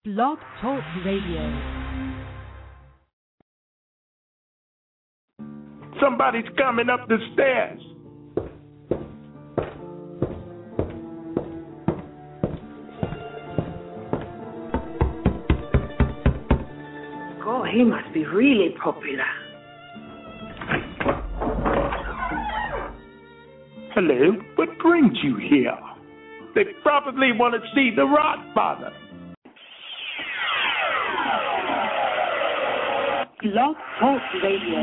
Blog Talk Radio. Somebody's coming up the stairs. God, he must be really popular. Hello, what brings you here? They probably want to see the Rodfather. Blog Talk Radio.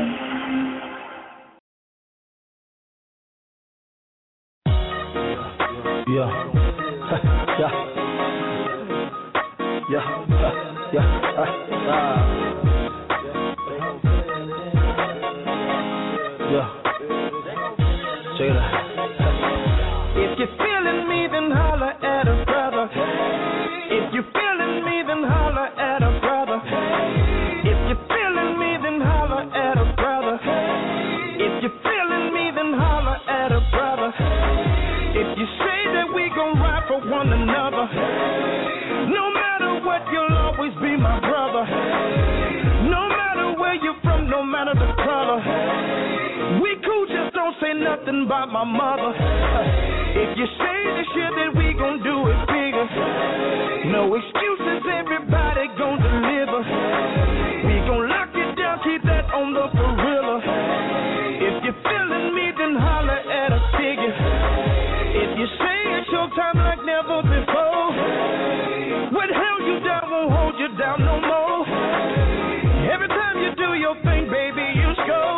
Check it out. If you're feeling me, then holler at a brother. If you're feeling me, then holler at a brother. If you're feeling me, then holler at a brother. If you're feeling me, then holler at a brother. If you say that we gon' ride for one another, no matter what, you'll always be my brother. No matter where you're from, no matter the color, we cool, just don't say nothing about my mother. If you say this shit, then we gon' do it bigger. No excuses, everybody gon' deliver. We gon' lock it down, keep that on the gorilla. If you're feeling me, then holler at a figure. If you say it's your time like never before, what held you down won't hold you down no more. Every time you do your thing, baby, you score.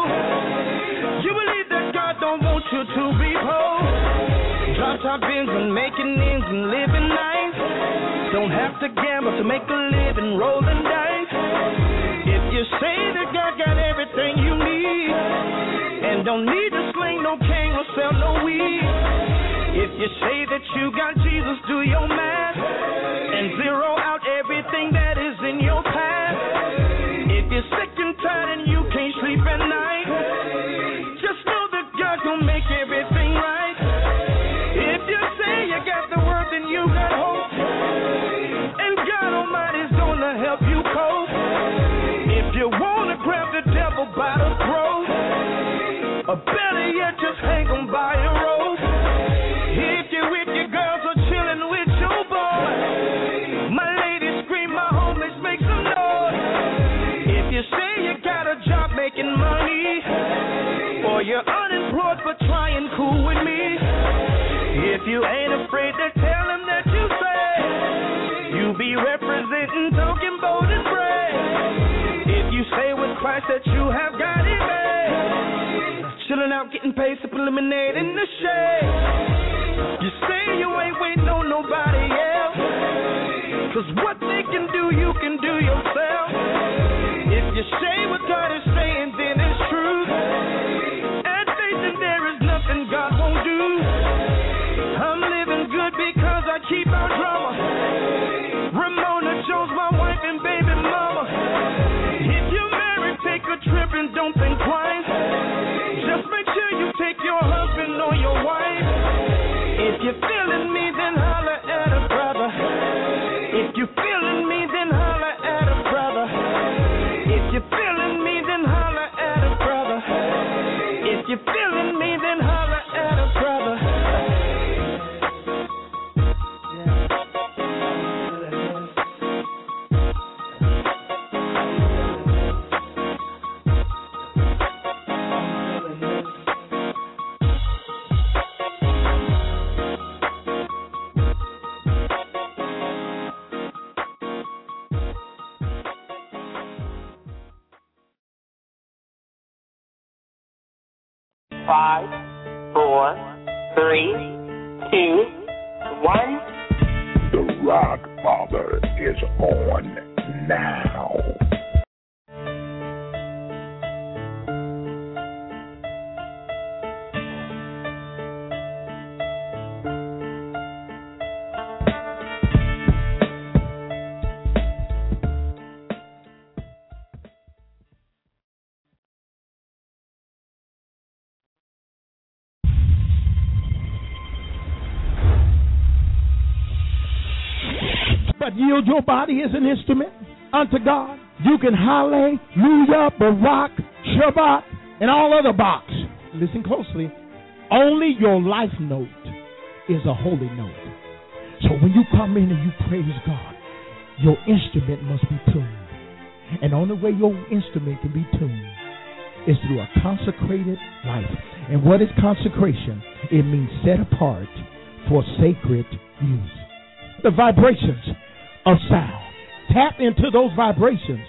You believe that God don't want you to be poor. Drop top bins and making ends and living nice. Don't have to gamble to make a living, rolling dice. If you say that God got everything you need and don't need to sling no cane or sell no weed. If you say that you got Jesus, do your math and zero out everything that is in your past. If you're sick and tired and you can't sleep at night, just know that God gon' make everything right. If you say you got the word, then you got hope, and God Almighty's gonna help you cope. If you wanna grab the devil by the throat, or better yet, just hang on by a rope. If you with your girls or chillin' with your boy, my ladies scream, my homies make some noise. If you say you got a job making money, or you're unemployed but trying cool with me, if you ain't afraid to tell him that you say you be representing, talking bold and brave. If you say with Christ that you have got it made, chillin' out, getting paid, sipping lemonade in the shade. You say you ain't waiting on nobody else, 'cause what they can do, you can do yourself. If you say what God is saying, then it's truth. And faith, and there is nothing God won't do. I'm living good because I keep out drama. Ramona Jones, my wife and baby mama. If you're married, take a trip and don't think twice. Just make sure you take your husband or your wife. If you're feeling me, then holler at a brother. If you're feeling me, then holler at a brother. If you're feeling me, then holler at a brother. If you're feeling me, then holler at a brother. Five, four, three, two, one. The Rodfather is on now. But not yield your body as an instrument unto God? You can hallelujah, Barak, Shabbat, and all other box. Listen closely. Only your life note is a holy note. So when you come in and you praise God, your instrument must be tuned. And the only way your instrument can be tuned is through a consecrated life. And what is consecration? It means set apart for sacred use. The vibrations of sound. Tap into those vibrations.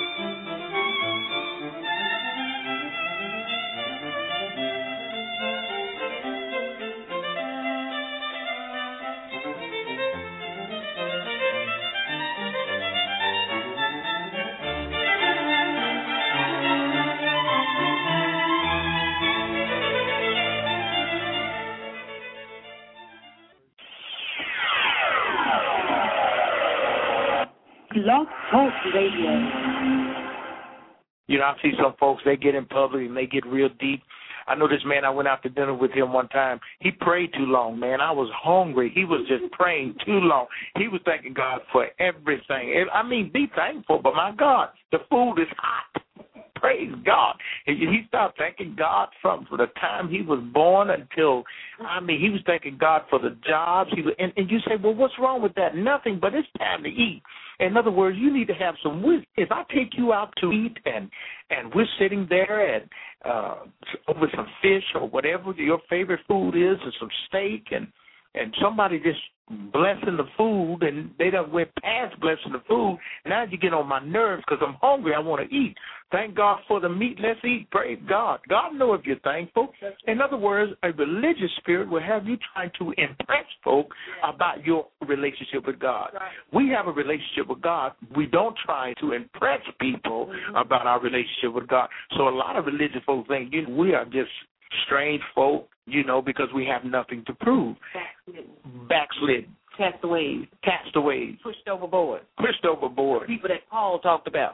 Blog Talk Radio. You know, I see some folks, they get in public and they get real deep. I know this man, I went out to dinner with him one time. He prayed too long, man. I was hungry. He was just praying too long. He was thanking God for everything. I mean, be thankful, but my God, the food is hot. Praise God. He started thanking God from the time he was born until, he was thanking God for the jobs. And you say, well, what's wrong with that? Nothing, but it's time to eat. In other words, you need to have some wisdom. If I take you out to eat and we're sitting there and over some fish or whatever your favorite food is, or some steak, and somebody just blessing the food, and they done went past blessing the food, now you get on my nerves because I'm hungry. I want to eat. Thank God for the meat. Let's eat. Praise God. God knows if you're thankful. In other words, a religious spirit will have you trying to impress folk about your relationship with God. Right. We have a relationship with God. We don't try to impress people about our relationship with God. So a lot of religious folks think we are just strange folk, because we have nothing to prove. Backslidden. Castaways. Pushed overboard. People that Paul talked about.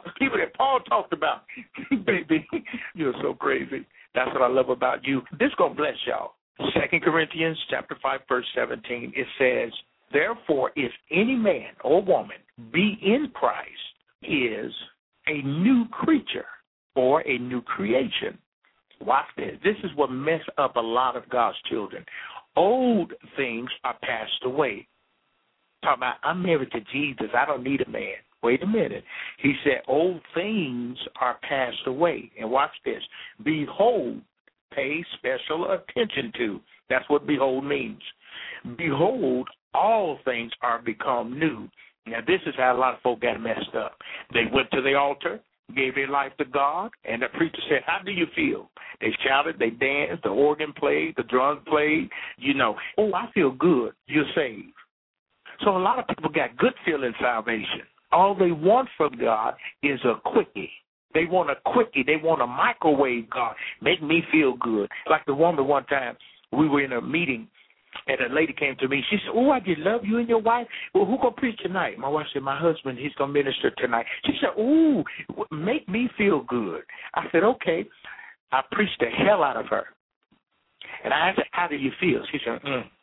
Baby, you're so crazy. That's what I love about you. This going to bless y'all. 2 Corinthians chapter 5, verse 17, it says, therefore, if any man or woman be in Christ, is a new creature or a new creation. Watch this. This is what messes up a lot of God's children. Old things are passed away. Talking about, I'm married to Jesus. I don't need a man. Wait a minute. He said, old things are passed away. And watch this. Behold, pay special attention to. That's what behold means. Behold, all things are become new. Now, this is how a lot of folk got messed up. They went to the altar, gave their life to God, and the preacher said, how do you feel? They shouted, they danced, the organ played, the drums played, oh, I feel good, you're saved. So a lot of people got good feeling salvation. All they want from God is a quickie. They want a quickie. They want a microwave God. Make me feel good. Like the woman one time, we were in a meeting, and a lady came to me. She said, oh, I just love you and your wife. Well, who going to preach tonight? My wife said, my husband, he's going to minister tonight. She said, ooh, make me feel good. I said, okay. I preached the hell out of her. And I asked her, how do you feel? She said,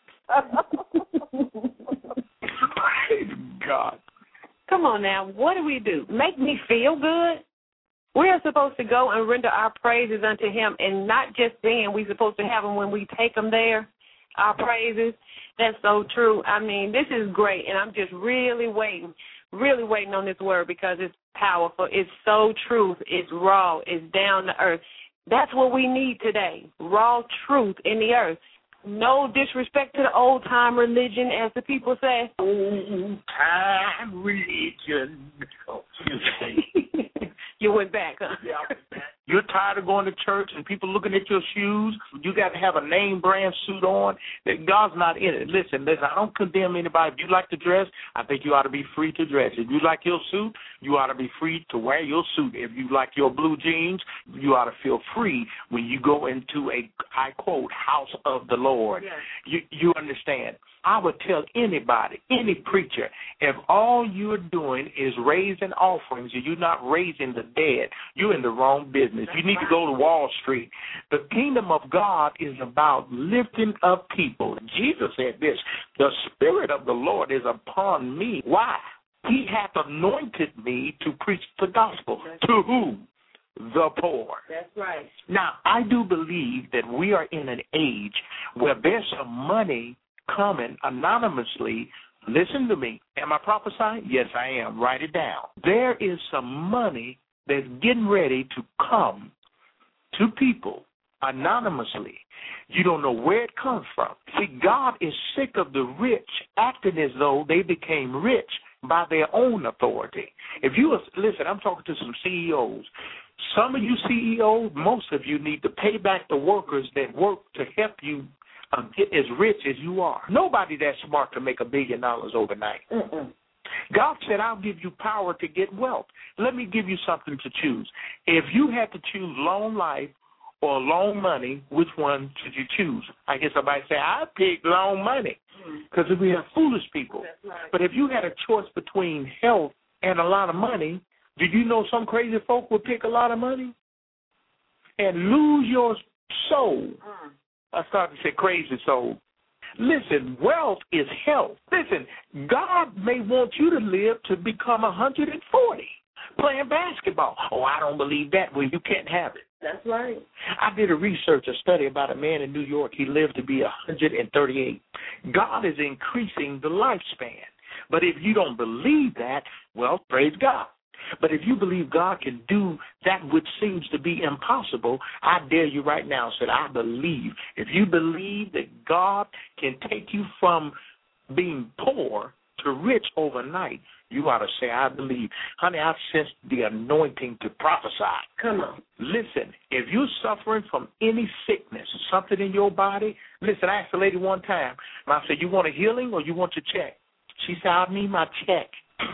Praise God. Come on now. What do we do? Make me feel good? We are supposed to go and render our praises unto him, and not just then. We're supposed to have them when we take them there, our praises. That's so true. This is great, and I'm just really waiting on this word because it's powerful. It's so truth. It's raw. It's down to earth. That's what we need today, raw truth in the earth. No disrespect to the old-time religion, as the people say. Old-time religion. Oh, you went back, huh? Yeah, I went back. You're tired of going to church and people looking at your shoes. You got to have a name brand suit on. That God's not in it. Listen, I don't condemn anybody. If you like to dress, I think you ought to be free to dress. If you like your suit, you ought to be free to wear your suit. If you like your blue jeans, you ought to feel free when you go into a, I quote, house of the Lord. Yes. You understand? I would tell anybody, any preacher, if all you're doing is raising offerings and you're not raising the dead, you're in the wrong business. You need to go to Wall Street. The kingdom of God is about lifting up people. Jesus said this, the Spirit of the Lord is upon me. Why? He hath anointed me to preach the gospel. To whom? The poor. That's right. Now, I do believe that we are in an age where there's some money coming anonymously. Listen to me. Am I prophesying? Yes, I am. Write it down. There is some money that's getting ready to come to people anonymously. You don't know where it comes from. See, God is sick of the rich acting as though they became rich by their own authority. If you listen, I'm talking to some CEOs. Some of you CEOs, most of you need to pay back the workers that work to help you get as rich as you are. Nobody that smart to make $1 billion overnight. God said, I'll give you power to get wealth. Let me give you something to choose. If you had to choose long life or long money, which one should you choose? I guess somebody say, I'd pick long money because we have foolish people. Right. But if you had a choice between health and a lot of money, do you know some crazy folk would pick a lot of money and lose your soul? I started to say crazy soul. Listen, wealth is health. Listen, God may want you to live to become 140 playing basketball. Oh, I don't believe that. Well, you can't have it. That's right. I did a study about a man in New York. He lived to be 138. God is increasing the lifespan. But if you don't believe that, well, praise God. But if you believe God can do that which seems to be impossible, I dare you right now, said, I believe. If you believe that God can take you from being poor to rich overnight, you ought to say, I believe. Honey, I've sensed the anointing to prophesy. Come on. Listen, if you're suffering from any sickness, something in your body, listen, I asked a lady one time, and I said, you want a healing or you want your check? She said, I need my check.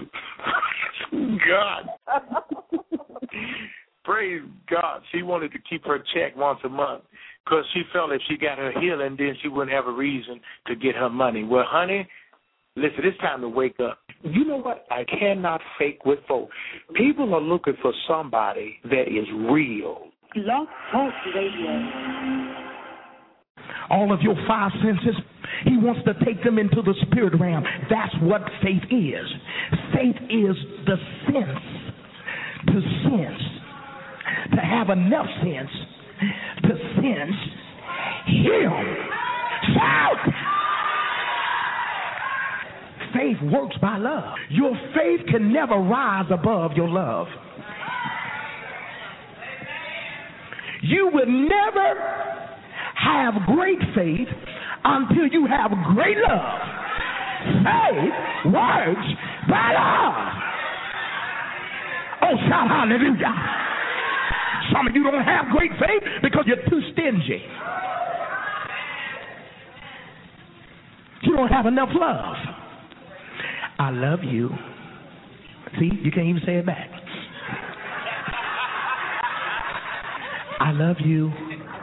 God. Praise God. She wanted to keep her check once a month because she felt if she got her healing, then she wouldn't have a reason to get her money. Well, honey, listen, it's time to wake up. You know what? I cannot fake with folk. People are looking for somebody that is real. Blog Talk Radio. All of your five senses, he wants to take them into the spirit realm. That's what faith is. Faith is the sense to sense, to have enough sense to sense him. Shout! Faith works by love. Your faith can never rise above your love. You will never have great faith until you have great love. Faith works by love. Oh, shout hallelujah. Some of you don't have great faith because you're too stingy. You don't have enough love. I love you. See, you can't even say it back. I love you.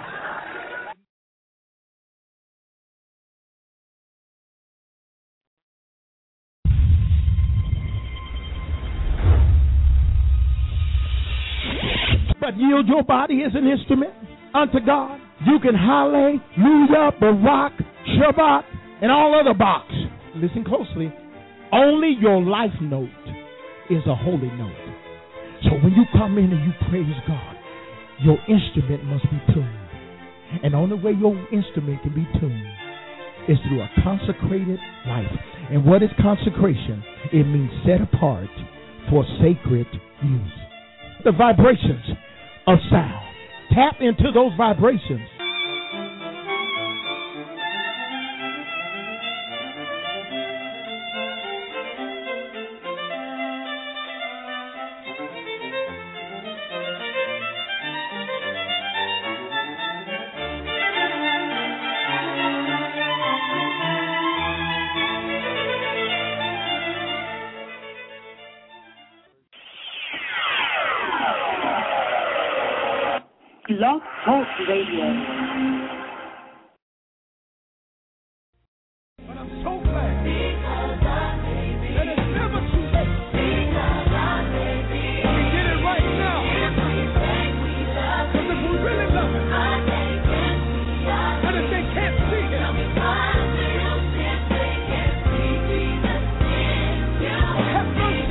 But yield your body as an instrument unto God. You can hallelujah, Barak, Shabbat, and all other box. Listen closely. Only your life note is a holy note. So when you come in and you praise God, your instrument must be tuned. And the only way your instrument can be tuned is through a consecrated life. And what is consecration? It means set apart for sacred use. The vibrations of sound. Tap into those vibrations. Blog Talk Radio. But I'm so glad that it's never too late. We get it right now. Because if we really love Him, and if they can't see Him, have mercy.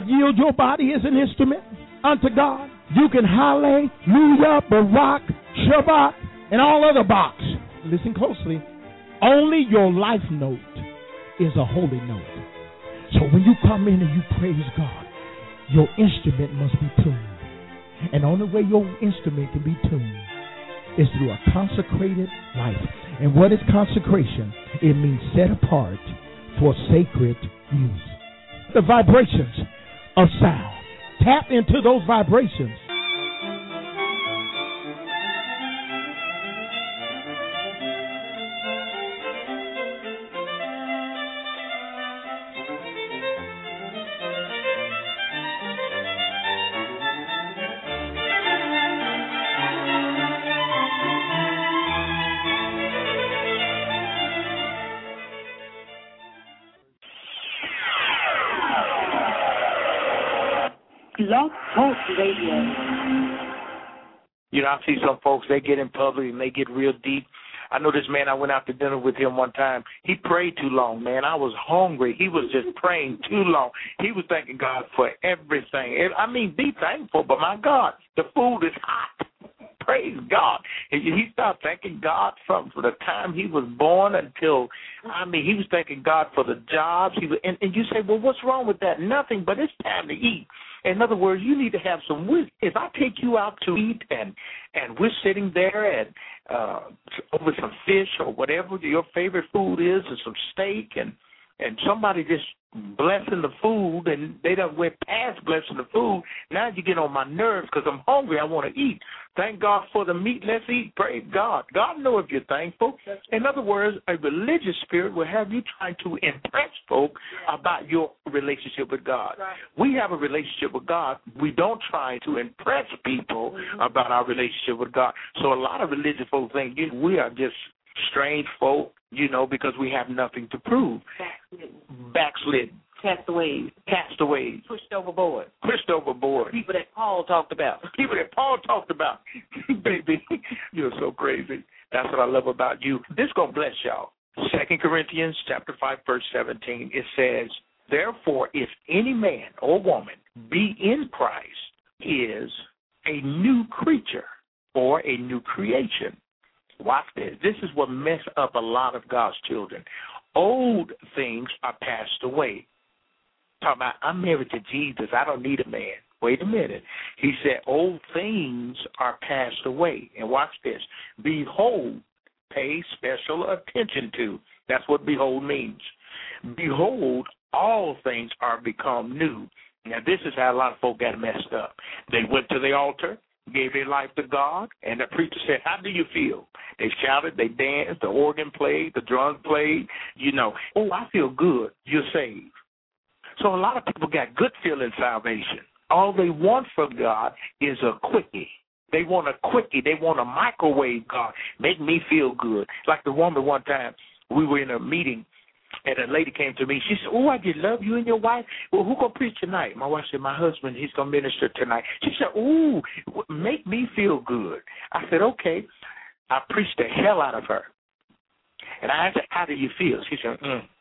yield your body as an instrument unto God. You can hallelujah, Barak, Shabbat, and all other box. Listen closely. Only your life note is a holy note. So when you come in and you praise God, your instrument must be tuned. And the only way your instrument can be tuned is through a consecrated life. And what is consecration? It means set apart for sacred use. The vibrations of sound. Tap into those vibrations. Blog Talk Radio. You know, I see some folks, they get in public and they get real deep. I know this man, I went out to dinner with him one time. He prayed too long, man. I was hungry. He was just praying too long. He was thanking God for everything. I mean, be thankful, but my God, the food is hot. Praise God. He started thanking God from the time he was born until, he was thanking God for the jobs. And you say, well, what's wrong with that? Nothing, but it's time to eat. In other words, you need to have some wisdom. If I take you out to eat and we're sitting there and over some fish or whatever your favorite food is, and some steak, and somebody just blessing the food, and they done went past blessing the food, now you get on my nerves because I'm hungry. I want to eat. Thank God for the meat. Let's eat. Praise God. God knows if you're thankful. In other words, a religious spirit will have you trying to impress folk about your relationship with God. Right. We have a relationship with God. We don't try to impress people about our relationship with God. So a lot of religious folk think we are just strange folk, because we have nothing to prove. Backslidden. Castaways. Pushed overboard. People that Paul talked about. Baby, you're so crazy. That's what I love about you. This going to bless y'all. 2 Corinthians chapter 5, verse 17, it says, therefore, if any man or woman be in Christ, is a new creature or a new creation. Watch this. This is what messes up a lot of God's children. Old things are passed away. Talking about, I'm married to Jesus. I don't need a man. Wait a minute. He said, old things are passed away. And watch this. Behold, pay special attention to. That's what behold means. Behold, all things are become new. Now, this is how a lot of folk got messed up. They went to the altar, gave their life to God, and the preacher said, how do you feel? They shouted, they danced, the organ played, the drums played, oh, I feel good, you're saved. So a lot of people got good feeling salvation. All they want from God is a quickie. They want a quickie. They want a microwave God. Make me feel good. Like the woman one time, we were in a meeting, and a lady came to me. She said, oh, I just love you and your wife. Well, who going to preach tonight? My wife said, my husband, he's going to minister tonight. She said, ooh, make me feel good. I said, okay. I preached the hell out of her. And I asked her, how do you feel? She said,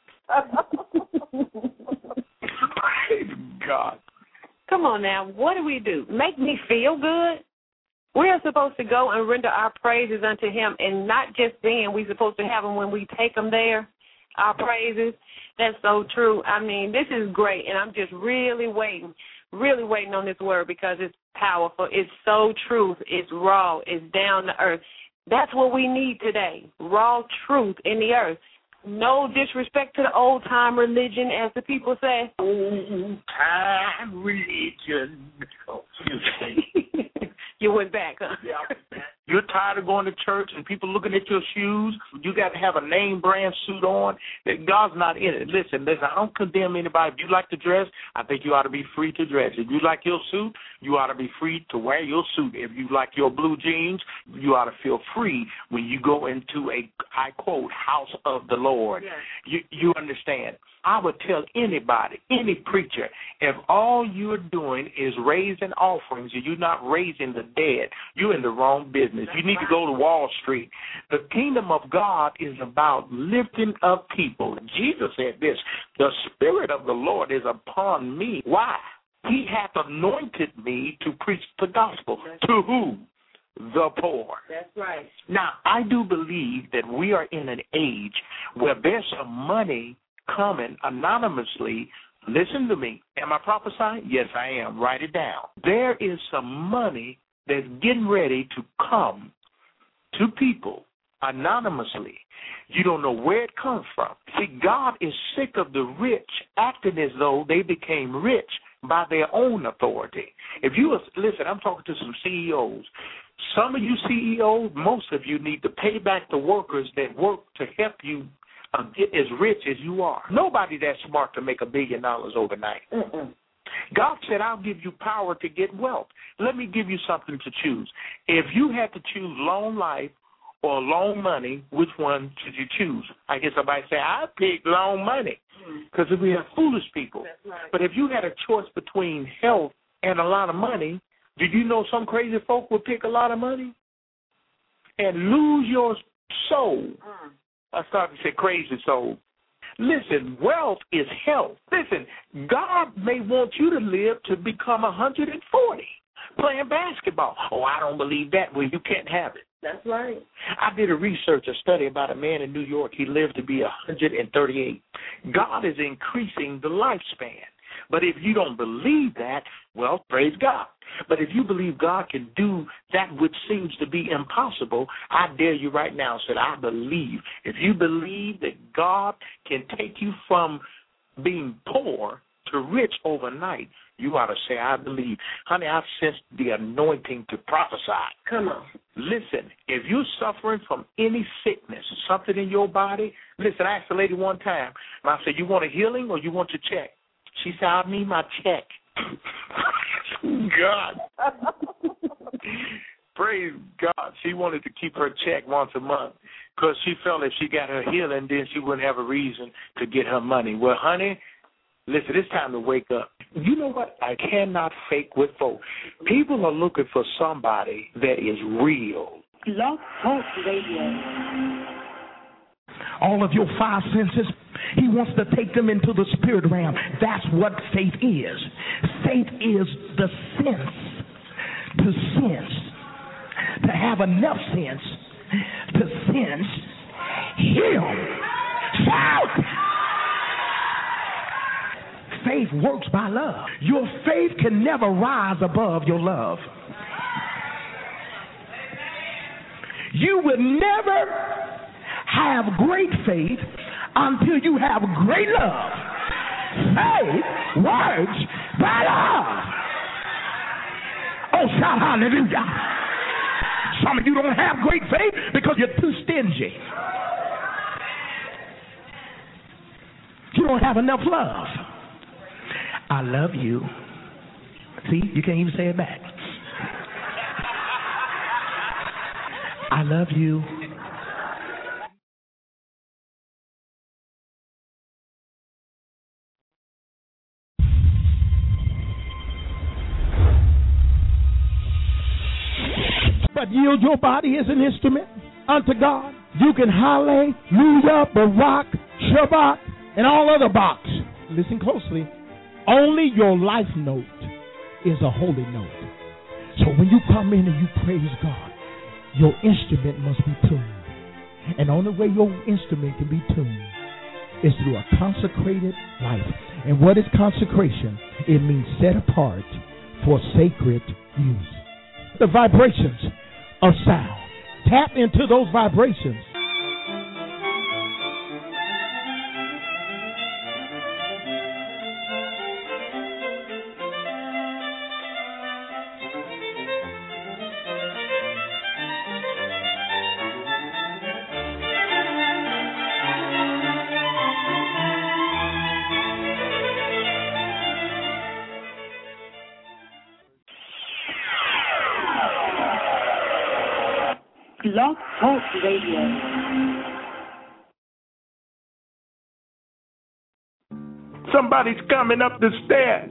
Praise God. Come on now. What do we do? Make me feel good? We are supposed to go and render our praises unto him, and not just then. We're supposed to have them when we take them there, our praises. That's so true. This is great, and I'm just really waiting on this word because it's powerful. It's so truth. It's raw. It's down to earth. That's what we need today, raw truth in the earth. No disrespect to the old-time religion, as the people say. Old-time religion. Oh, you went back, huh? Yeah. You're tired of going to church and people looking at your shoes. You got to have a name brand suit on. That God's not in it. Listen, I don't condemn anybody. If you like to dress, I think you ought to be free to dress. If you like your suit, you ought to be free to wear your suit. If you like your blue jeans, you ought to feel free when you go into a, I quote, house of the Lord. Yes. You understand? I would tell anybody, any preacher, if all you're doing is raising offerings and you're not raising the dead, you're in the wrong business. You need to go to Wall Street. The kingdom of God is about lifting up people. Jesus said this, the Spirit of the Lord is upon me. Why? He hath anointed me to preach the gospel. To who? The poor. That's right. Now, I do believe that we are in an age where there's some money coming anonymously. Listen to me. Am I prophesying? Yes, I am. Write it down. There is some money that's getting ready to come to people anonymously. You don't know where it comes from. See, God is sick of the rich acting as though they became rich by their own authority. If you listen, I'm talking to some CEOs. Some of you CEOs, most of you need to pay back the workers that work to help you get as rich as you are. Nobody that smart to make $1 billion overnight. God said, I'll give you power to get wealth. Let me give you something to choose. If you had to choose long life or long money, which one should you choose? I guess somebody say, I'd pick long money because we have foolish people. Right. But if you had a choice between health and a lot of money, did you know some crazy folk would pick a lot of money and lose your soul? I started to say crazy soul. Listen, wealth is health. Listen, God may want you to live to become 140 playing basketball. Oh, I don't believe that. Well, you can't have it. That's right. I did a study about a man in New York. He lived to be 138. God is increasing the lifespan. But if you don't believe that, well, praise God. But if you believe God can do that which seems to be impossible, I dare you right now, said, I believe. If you believe that God can take you from being poor to rich overnight, you ought to say, I believe. Honey, I've sensed the anointing to prophesy. Come on. Listen, if you're suffering from any sickness, something in your body, listen, I asked the lady one time, and I said, you want a healing or you want your check? She said, I need my check. God. Praise God. She wanted to keep her check once a month because she felt if she got her healing, then she wouldn't have a reason to get her money. Well, honey, listen, it's time to wake up. You know what? I cannot fake with folk. People are looking for somebody that is real. Blog Talk Radio. All of your five senses, he wants to take them into the spirit realm. That's what faith is. Faith is the sense to sense, to have enough sense to sense him. Shout! Faith works by love. Your faith can never rise above your love. You will never have great faith until you have great love. Faith works by love. Oh, shout hallelujah. Some of you don't have great faith because you're too stingy. You don't have enough love. I love you. See, you can't even say it back. I love you. But yield your body as an instrument unto God. You can hallelujah, Barak, Shabbat, and all other box. Listen closely. Only your life note is a holy note. So when you come in and you praise God, your instrument must be tuned. And the only way your instrument can be tuned is through a consecrated life. And what is consecration? It means set apart for sacred use. The vibrations of sound. Tap into those vibrations. Blog Talk Radio. Somebody's coming up the stairs.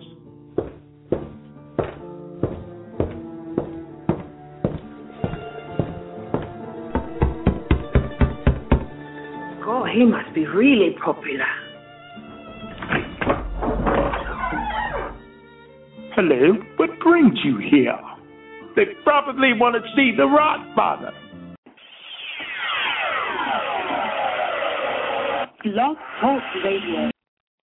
God, he must be really popular. Hello, what brings you here? They probably want to see the Rodfather. Blog Talk Radio.